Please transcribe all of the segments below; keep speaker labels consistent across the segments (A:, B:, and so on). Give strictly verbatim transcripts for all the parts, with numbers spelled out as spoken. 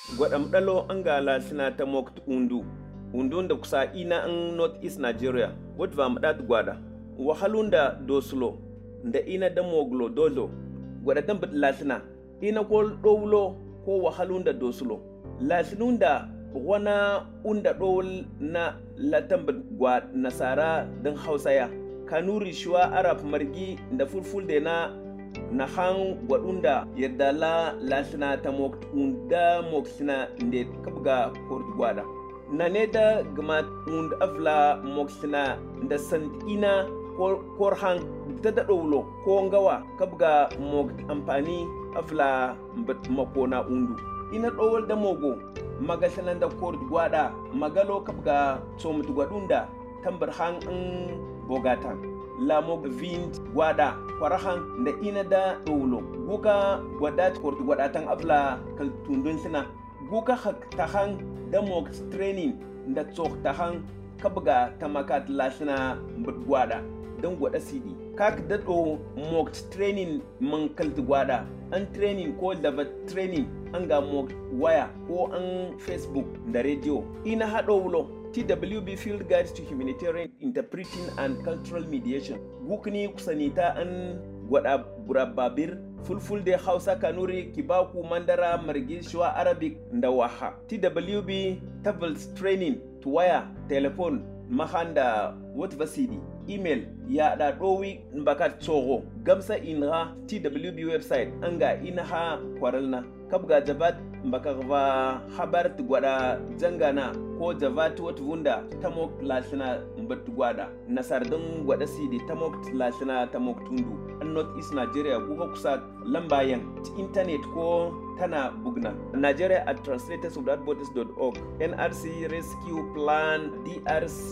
A: gwadam dalo angala sina ta mokt undu undu da kusa ina an north east Nigeria wadva mdat gwada wahalunda doslo da ina da moglo dozo gwada dan bit lasina ina ko dowlo ko wahalunda doslo lasinunda wana unda dol na latan bit gwad nasara dan hausaya kanuri shuwa arab margi da fulful de na na han gwadunda yadda la lasina ta mokt unda moksina nde kabga kort gwada na ne da gama und afla moksina da sandina kor han ta da dowlo ko ngawa kabga mokt amfani afla mbat makona undu ina dowol da mogo magasanan da kort gwada magalo kabga somut gwadunda tambar han an bogata lamo vint gwada kwarahan da ina da dowlo guka gwada kort gwada tan afla kal tundun sina guka hak tahan da mock training da tsok tahan kabga tamakat lasina mbut gwada don gwada sidi kak da do mock training man kal gwada an training ko da training an ga mock waya ko an Facebook da radio ina hado wulo T W B Field Guides to Humanitarian Interpreting and Cultural Mediation. Gukni kusanita an gwada burababir fulful de Hausa Kanuri Kibaku Mandara Margi Shwa Arabic Ndawaha. T W B Tables Training to wire telephone mahanda what vasidi email ya da dowi mbakat tsoro gamsa inha T W B website anga inha kwaralna kabga jabat mbaka va habar gwada jangana ko javat wat vunda tamok lasina mbat gwada nasar don gwada sidi tamok lasina tamok tundu an north east Nigeria ko kusa lambayan internet ko tana bugna Nigeria at translators without borders dot org N R C rescue plan D R C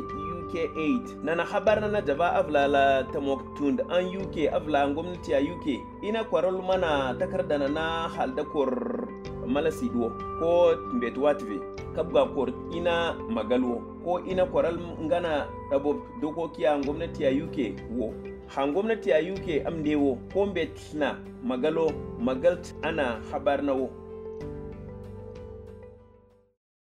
A: U K eight nana habar na java avlala tamok tund an U K avla gwamnati a U K ina kwaral mana takarda na halda kor malasido ko mbetwatve kabga kor ina magalwo ko ina kwaral ngana dabo dokoki a gwamnati a U K wo han gwamnati a U K amdewo ko mbetna magalo magalt ana habar nawo